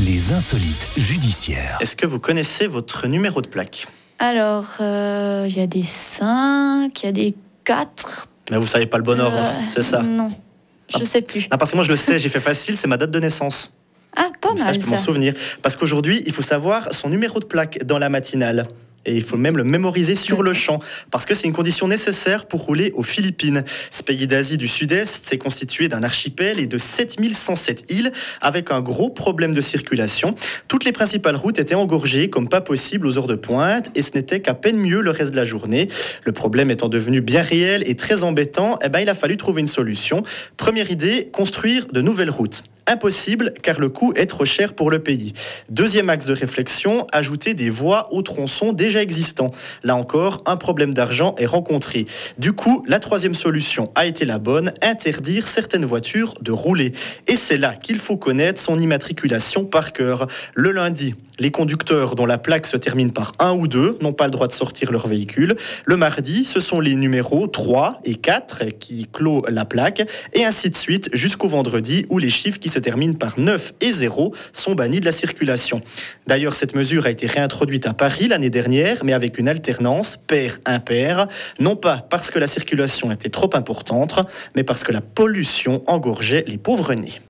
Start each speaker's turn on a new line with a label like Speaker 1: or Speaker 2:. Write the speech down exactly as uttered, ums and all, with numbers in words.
Speaker 1: Les insolites judiciaires.
Speaker 2: Est-ce que vous connaissez votre numéro de plaque ?
Speaker 3: Alors, il euh, y a des cinq, il y a des quatre.
Speaker 2: Mais vous savez pas le bon ordre,
Speaker 3: Euh,
Speaker 2: c'est ça ?
Speaker 3: Non, je
Speaker 2: Ah.
Speaker 3: sais plus.
Speaker 2: Ah, parce que moi je le sais, j'ai fait facile, c'est ma date de naissance.
Speaker 3: Ah, pas
Speaker 2: Comme ça,
Speaker 3: mal
Speaker 2: je peux
Speaker 3: ça.
Speaker 2: m'en souvenir. Parce qu'aujourd'hui, il faut savoir son numéro de plaque dans la matinale. Et il faut même le mémoriser sur le champ, parce que c'est une condition nécessaire pour rouler aux Philippines. Ce pays d'Asie du Sud-Est, c'est constitué d'un archipel et de sept mille cent sept îles, avec un gros problème de circulation. Toutes les principales routes étaient engorgées comme pas possible aux heures de pointe, et ce n'était qu'à peine mieux le reste de la journée. Le problème étant devenu bien réel et très embêtant, eh ben, il a fallu trouver une solution. Première idée, construire de nouvelles routes. Impossible, car le coût est trop cher pour le pays. Deuxième axe de réflexion, ajouter des voies aux tronçons déjà existants. Là encore, un problème d'argent est rencontré. Du coup, la troisième solution a été la bonne, interdire certaines voitures de rouler. Et c'est là qu'il faut connaître son immatriculation par cœur. Le lundi, les conducteurs dont la plaque se termine par un ou deux n'ont pas le droit de sortir leur véhicule. Le mardi, ce sont les numéros trois et quatre qui clôt la plaque, et ainsi de suite jusqu'au vendredi où les chiffres qui se terminent par neuf et zéro sont bannis de la circulation. D'ailleurs, cette mesure a été réintroduite à Paris l'année dernière, mais avec une alternance pair-impair, non pas parce que la circulation était trop importante, mais parce que la pollution engorgeait les pauvres nez.